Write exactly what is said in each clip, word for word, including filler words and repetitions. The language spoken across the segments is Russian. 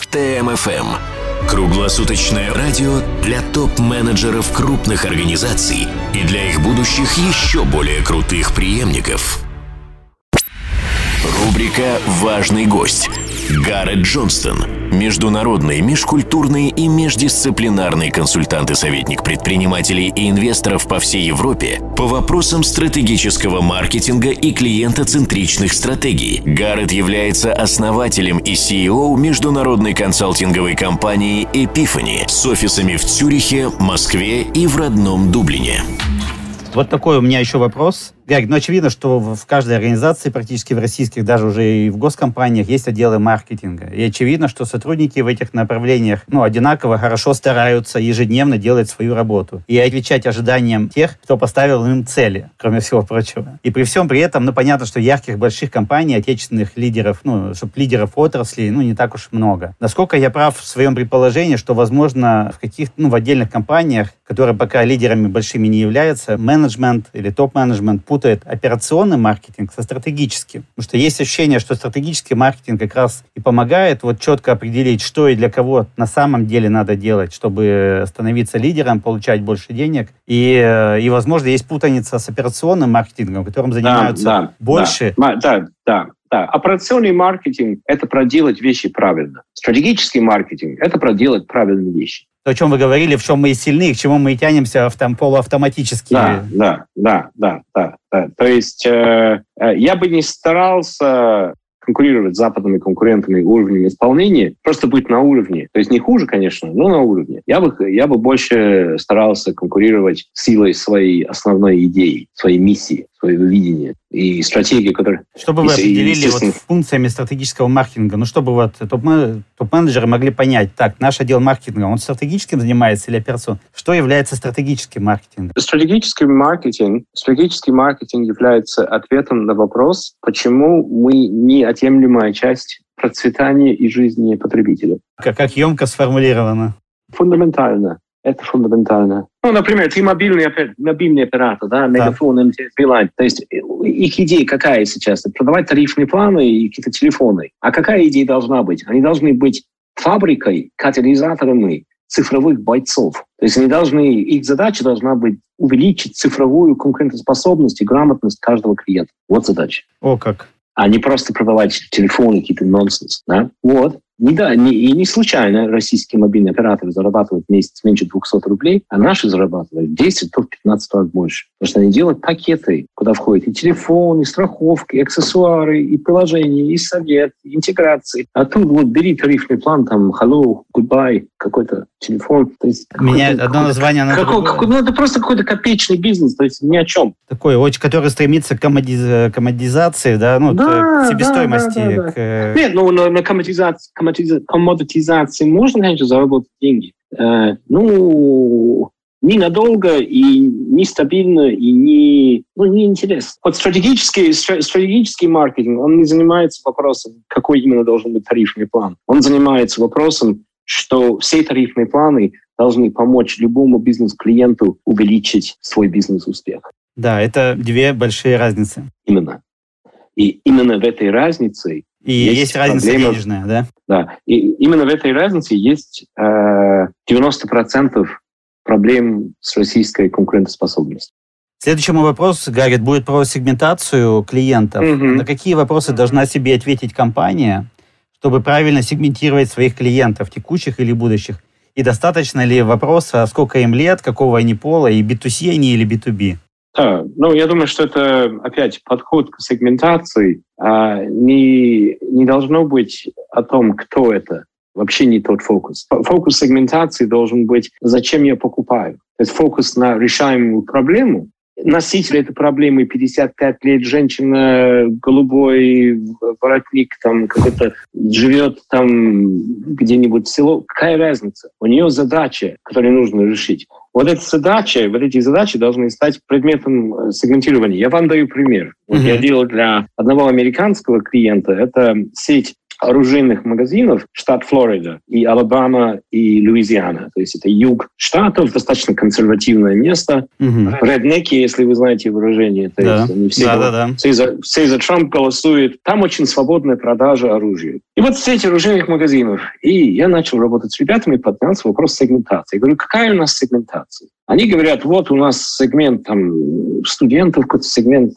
ТМ-ФМ. Круглосуточное радио для топ-менеджеров крупных организаций и для их будущих еще более крутых преемников. Рубрика «Важный гость». Гаррет Джонстон. Международный, межкультурный и междисциплинарный консультант и советник предпринимателей и инвесторов по всей Европе по вопросам стратегического маркетинга и клиентоцентричных стратегий. Гаррет является основателем и си и о международной консалтинговой компании Epiphany с офисами в Цюрихе, Москве и в родном Дублине. Вот такой у меня еще вопрос. Гаррет, ну очевидно, что в каждой организации, практически в российских, даже уже и в госкомпаниях, есть отделы маркетинга. И очевидно, что сотрудники в этих направлениях ну, одинаково хорошо стараются ежедневно делать свою работу и отвечать ожиданиям тех, кто поставил им цели, кроме всего прочего. И при всем при этом, ну понятно, что ярких больших компаний, отечественных лидеров, ну, чтобы лидеров отрасли, ну не так уж много. Насколько я прав в своем предположении, что, возможно, в каких ну, в отдельных компаниях, которые пока лидерами большими не являются, менеджмент или топ-менеджмент путает операционный маркетинг со стратегическим. Потому что есть ощущение, что стратегический маркетинг как раз и помогает вот четко определить, что и для кого на самом деле надо делать, чтобы становиться лидером, получать больше денег. И, и возможно, есть путаница с операционным маркетингом, которым занимаются да, да, больше. Да, да, да. Да, операционный маркетинг – это проделать вещи правильно. Стратегический маркетинг – это проделать правильные вещи. То, о чем вы говорили, в чем мы и сильны, к чему мы и тянемся автом, полуавтоматически. Да, да, да, да, да, да. То есть э, я бы не старался конкурировать с западными конкурентами уровнем исполнения, просто быть на уровне. То есть не хуже, конечно, но на уровне. Я бы, я бы больше старался конкурировать силой своей основной идеи, своей миссии, своего видения и стратегии, которые... Чтобы вы определили естественно... вот функциями стратегического маркетинга, ну чтобы вот топ-менеджеры могли понять, так, наш отдел маркетинга, он стратегическим занимается или операционным? Что является стратегическим маркетингом? Стратегический маркетинг, стратегический маркетинг является ответом на вопрос, почему мы неотъемлемая часть процветания и жизни потребителя. Как, как емко сформулировано? Фундаментально. Это фундаментально. Ну, например, ты мобильный, мобильный оператор, да, Мегафон, эм тэ эс, Билайн. То есть их идея какая сейчас? Продавать тарифные планы и какие-то телефоны. А какая идея должна быть? Они должны быть фабрикой, катализаторами цифровых бойцов. То есть они должны, их задача должна быть увеличить цифровую конкурентоспособность и грамотность каждого клиента. Вот задача. О, как. А не просто продавать телефоны, какие-то нонсенс. Да? Вот. Не, да, не, и не случайно российские мобильные операторы зарабатывают в месяц меньше двести рублей, а наши зарабатывают десять пятнадцать раз больше. Потому что они делают пакеты, куда входят и телефоны, и страховки, и аксессуары, и приложения, и совет, и интеграции. А тут вот бери тарифный план, там, hello, goodbye, какой-то телефон. То есть, меняет одно название на какой, какой, ну, это просто какой-то копеечный бизнес, то есть ни о чем. Такой, очень, который стремится к коммодиз... коммодизации, да, ну, да, к себестоимости. Да, да, да, к... Нет, ну, на, на коммодизации коммодитизации можно, конечно, заработать деньги. Э, ну, ненадолго и нестабильно, и не, ну, неинтересно. Вот стратегический, стратегический маркетинг, он не занимается вопросом, какой именно должен быть тарифный план. Он занимается вопросом, что все тарифные планы должны помочь любому бизнес-клиенту увеличить свой бизнес-успех. Да, это две большие разницы. Именно. И именно в этой разнице И есть, есть разница проблема, денежная, да? Да. И именно в этой разнице есть э, девяносто процентов проблем с российской конкурентоспособностью. Следующий мой вопрос, Гаррет, будет про сегментацию клиентов. Mm-hmm. На какие вопросы mm-hmm. должна себе ответить компания, чтобы правильно сегментировать своих клиентов, текущих или будущих? И достаточно ли вопроса, сколько им лет, какого они пола, и би ту си они или би ту би? Да, ну, я думаю, что это, опять, подход к сегментации. А не, не должно быть о том, кто это. Вообще не тот фокус. Фокус сегментации должен быть, зачем я покупаю. То есть фокус на решаемую проблему. Носитель этой проблемы пятьдесят пять лет, женщина, голубой воротник, там какой-то живет там где-нибудь в село. Какая разница? У нее задача, которую нужно решить. Вот эти задачи, вот эти задачи должны стать предметом сегментирования. Я вам даю пример. Вот mm-hmm. я делал для одного американского клиента, это сеть оружейных магазинов штат Флорида и Алабама и Луизиана. То есть это юг штатов, достаточно консервативное место. Угу. Реднеки, если вы знаете выражение, то да. есть они все, да, да, да. все, за, все за Трамп голосуют. Там очень свободная продажа оружия. И вот с этих оружейных магазинов. И я начал работать с ребятами, поднялся вопрос сегментации. Я говорю, какая у нас сегментация? Они говорят, вот у нас сегмент там студентов, какой-то сегмент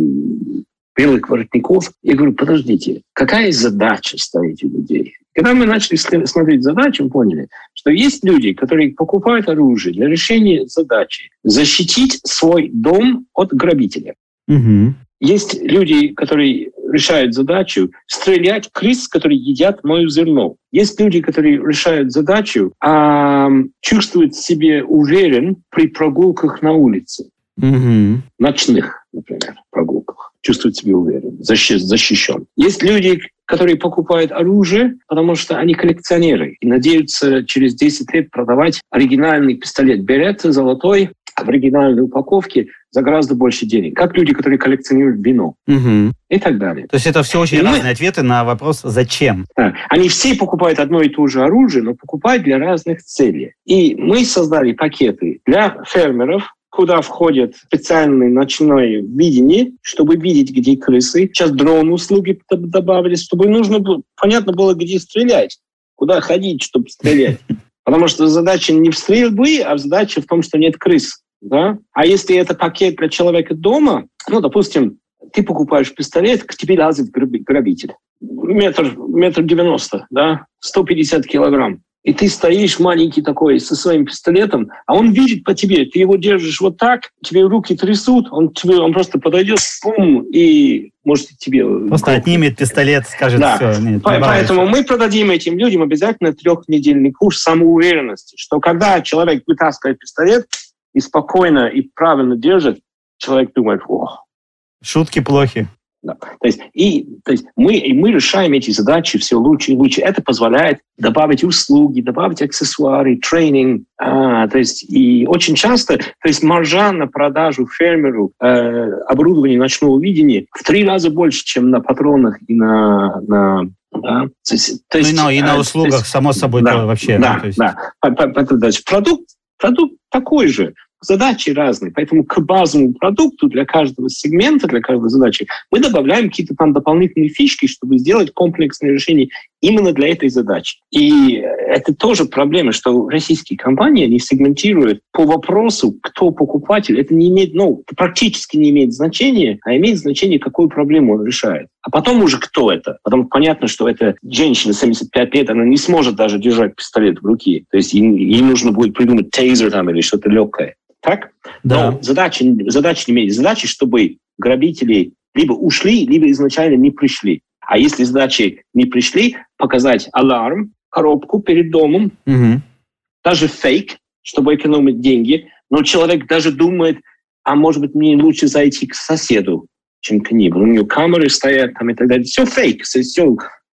там белых воротников. Я говорю, подождите, какая задача стоит у людей? Когда мы начали смотреть задачи, мы поняли, что есть люди, которые покупают оружие для решения задачи защитить свой дом от грабителя. Угу. Есть люди, которые решают задачу стрелять крыс, которые едят мое зерно. Есть люди, которые решают задачу а, чувствовать себя уверен при прогулках на улице. Угу. Ночных, например, прогулках. Чувствовать себя уверен, защи- защищен. Есть люди, которые покупают оружие, потому что они коллекционеры и надеются через десять лет продавать оригинальный пистолет Беретта золотой в оригинальной упаковке за гораздо больше денег. Как люди, которые коллекционируют вино. Угу. И так далее. То есть это все очень и разные мы... ответы на вопрос «зачем?». Да. Они все покупают одно и то же оружие, но покупают для разных целей. И мы создали пакеты для фермеров, куда входит специальное ночное видение, чтобы видеть, где крысы. Сейчас дрон-услуги добавили, чтобы нужно было, понятно было, где стрелять, куда ходить, чтобы стрелять. Потому что задача не в стрельбе, а задача в том, что нет крыс. Да? А если это пакет для человека дома, ну, допустим, ты покупаешь пистолет, к тебе лазит грабитель. Метр, метр девяносто, да, сто пятьдесят килограмм. И ты стоишь маленький такой со своим пистолетом, а он видит по тебе, ты его держишь вот так, тебе руки трясут, он, тебе, он просто подойдет, пум, и может тебе... Просто отнимет пистолет, скажет, да. все. Нет, По- поэтому мы продадим этим людям обязательно трехнедельный курс самоуверенности, что когда человек вытаскивает пистолет и спокойно и правильно держит, человек думает, о. Шутки плохи. Да. То есть, и, то есть мы, и мы решаем эти задачи все лучше и лучше. Это позволяет добавить услуги, добавить аксессуары, тренинг. А, то есть, и очень часто, то есть маржа на продажу фермеру э, оборудования ночного видения в три раза больше, чем на патронах и на... на да. То есть, то есть, ну, и на услугах, есть, само собой, да, вообще. Да, ну, то есть... да. Продукт, продукт такой же. Задачи разные. Поэтому к базовому продукту для каждого сегмента, для каждой задачи мы добавляем какие-то там дополнительные фишки, чтобы сделать комплексное решение именно для этой задачи. И это тоже проблема, что российские компании, они сегментируют по вопросу, кто покупатель. Это не имеет, ну, практически не имеет значения, а имеет значение, какую проблему он решает. А потом уже кто это? Потом понятно, что это женщина семьдесят пять лет, она не сможет даже держать пистолет в руке. То есть ей, ей нужно будет придумать тейзер там или что-то легкое. Так? Да. Но задача, задача не имеет. Задача, чтобы грабители либо ушли, либо изначально не пришли. А если задачи не пришли, показать аларм, коробку перед домом, угу. даже фейк, чтобы экономить деньги. Но человек даже думает, а может быть, мне лучше зайти к соседу, чем к ним. У него камеры стоят там и так далее. Все фейк, все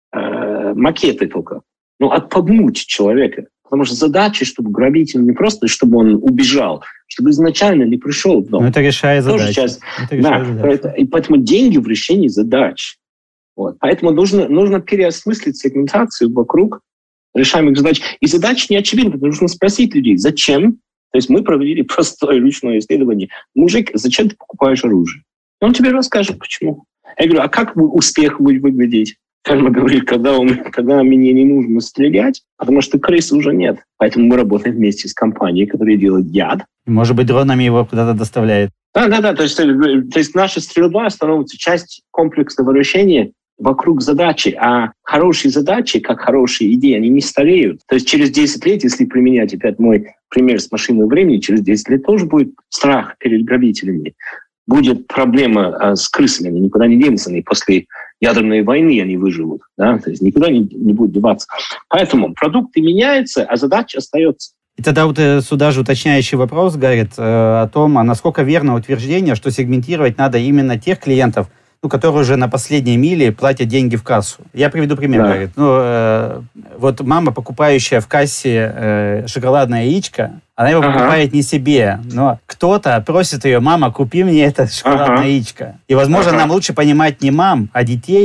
э, макеты только. Но отпугнуть человека. Потому что задача, чтобы грабитель не просто, чтобы он убежал, чтобы изначально не пришел в дом. Но это решает задачу. Сейчас, это решает да, задачу. И поэтому деньги в решении задач. Вот. Поэтому нужно, нужно переосмыслить сегментацию вокруг решаемых задач. И задач не очевидно. Нужно спросить людей, зачем. То есть мы провели простое ручное исследование. Мужик, зачем ты покупаешь оружие? Он тебе расскажет, почему. Я говорю, а как успех будет выглядеть? Фермер говорит, когда, он, когда мне не нужно стрелять, потому что крыс уже нет. Поэтому мы работаем вместе с компанией, которая делает яд. Может быть, дронами его куда-то доставляет. Да, да, да. То есть, то есть наша стрельба становится частью комплексного решения вокруг задачи. А хорошие задачи, как хорошие идеи, они не стареют. То есть через десять лет, если применять опять мой пример с машинного времени, через десять лет тоже будет страх перед грабителями. Будет проблема а, с крысами, они никуда не денутся, они после ядерной войны они выживут, да, то есть никуда не, не будут деваться. Поэтому продукты меняются, а задача остается. И тогда вот сюда же уточняющий вопрос, Гаррет, э, о том, а насколько верно утверждение, что сегментировать надо именно тех клиентов, ну, которые уже на последней миле платят деньги в кассу. Я приведу пример, да. Гаррет. Ну, э, вот мама, покупающая в кассе э, шоколадное яичко, она его ага. покупает не себе, но кто-то просит ее: мама, купи мне это шоколадное ага. яичко. И, возможно, ага. нам лучше понимать не мам, а детей,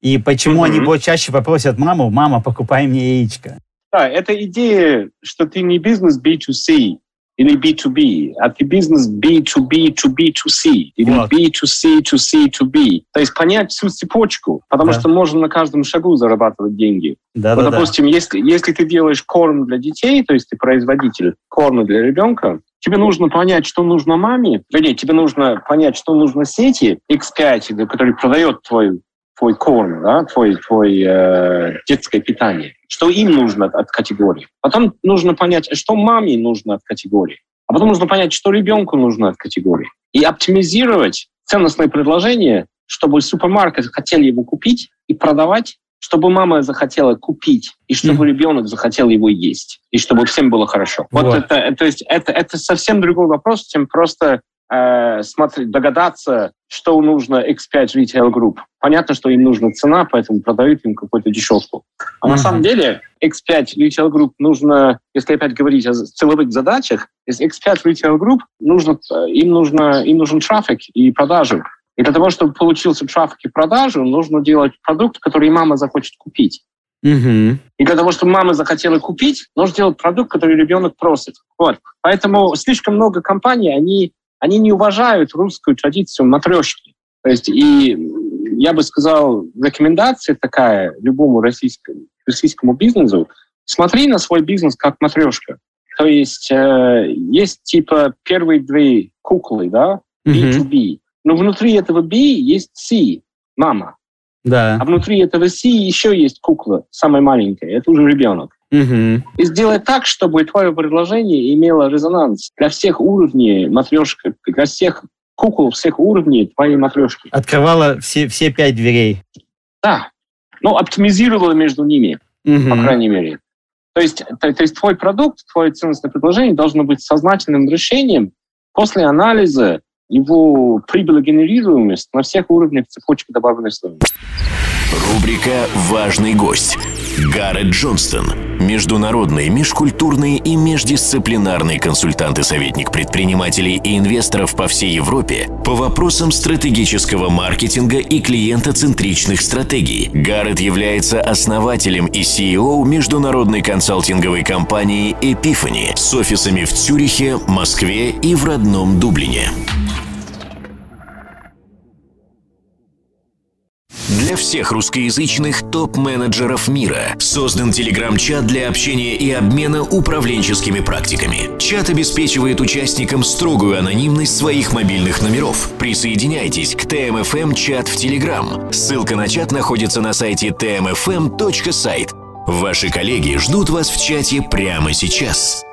И почему Мгм. они будут чаще попросят маму, мама, покупай мне яичко. Да, это идея, что ты не бизнес би ту си или би ту би, а ты бизнес би ту би to би ту си или Вот. би ту си to си ту би. То есть понять всю цепочку, потому Да. что можно на каждом шагу зарабатывать деньги. Да, Вот, да, да. допустим, если, если ты делаешь корм для детей, то есть ты производитель корма для ребенка, тебе нужно понять, что нужно маме, вернее, тебе нужно понять, что нужно сети икс пять, который продает твой, твой корм, да, твой, твой э, детское питание, что им нужно от, от категории. Потом нужно понять, что маме нужно от категории. А потом нужно понять, что ребенку нужно от категории. И оптимизировать ценностное предложение, чтобы супермаркет хотел его купить и продавать, чтобы мама захотела купить, и чтобы Мгм. ребенок захотел его есть, и чтобы всем было хорошо. Вот, Вот. это, э, то есть это, это совсем другой вопрос, чем просто э, смотреть, догадаться, что нужно икс пять Retail Group. Понятно, что им нужна цена, поэтому продают им какую-то дешевку. А на Мгм. самом деле икс пять Retail Group нужно, если опять говорить о целевых задачах, из икс пять Retail Group нужно, им, нужно, им нужен трафик и продажи. И для того, чтобы получился трафик и продажи, нужно делать продукт, который мама захочет купить. Мгм. И для того, чтобы мама захотела купить, нужно делать продукт, который ребенок просит. Вот. Поэтому слишком много компаний, они, они не уважают русскую традицию матрешки. То есть, и я бы сказал, рекомендация такая любому российскому, российскому бизнесу: смотри на свой бизнес как матрешка. То есть, э, есть типа первые две куклы, да, би ту би. Но внутри этого B есть C, мама. Да. А внутри этого C еще есть кукла, самая маленькая. Это уже ребенок. Мгм. И сделай так, чтобы твое предложение имело резонанс для всех уровней матрешки, для всех кукол, всех уровней твоей матрешки. Открывала все, все пять дверей. Да. Ну, оптимизировала между ними, Мгм. по крайней мере. То есть, то, то есть твой продукт, твое ценностное предложение должно быть сознательным решением после анализа его прибылогенерируемость на всех уровнях цепочки добавленной стоимости. Рубрика «Важный гость». Гаррет Джонстон. Международный, межкультурный и междисциплинарный консультант и советник предпринимателей и инвесторов по всей Европе по вопросам стратегического маркетинга и клиентоцентричных стратегий. Гаррет является основателем и си и о международной консалтинговой компании Epiphany с офисами в Цюрихе, Москве и в родном Дублине. Для всех русскоязычных топ-менеджеров мира создан телеграм-чат для общения и обмена управленческими практиками. Чат обеспечивает участникам строгую анонимность своих мобильных номеров. Присоединяйтесь к тэ эм эф эм чат в Телеграм. Ссылка на чат находится на сайте ти эм эф эм точка сайт. Ваши коллеги ждут вас в чате прямо сейчас.